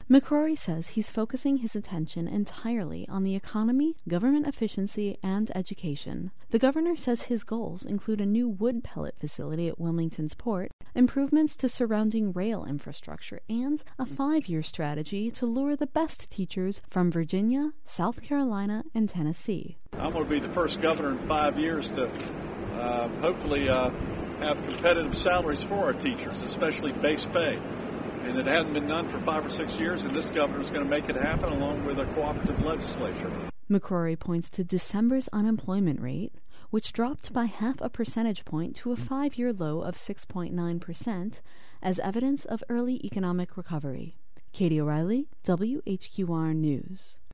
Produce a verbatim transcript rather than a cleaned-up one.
McCrory says he's focusing his attention entirely on the economy, government efficiency, and education. The governor says his goals include a new wood pellet facility at Wilmington's port, improvements to surrounding rail infrastructure, and a five-year strategy to lure the best teachers from Virginia, South Carolina, and Tennessee. I'm going to be the first governor in five years to uh, hopefully uh, have competitive salaries for our teachers, especially base pay. And it hadn't been done for five or six years, and this governor is going to make it happen along with a cooperative legislature. McCrory points to December's unemployment rate, which dropped by half a percentage point to a five-year low of six point nine percent, as evidence of early economic recovery. Katie O'Reilly, W H Q R News.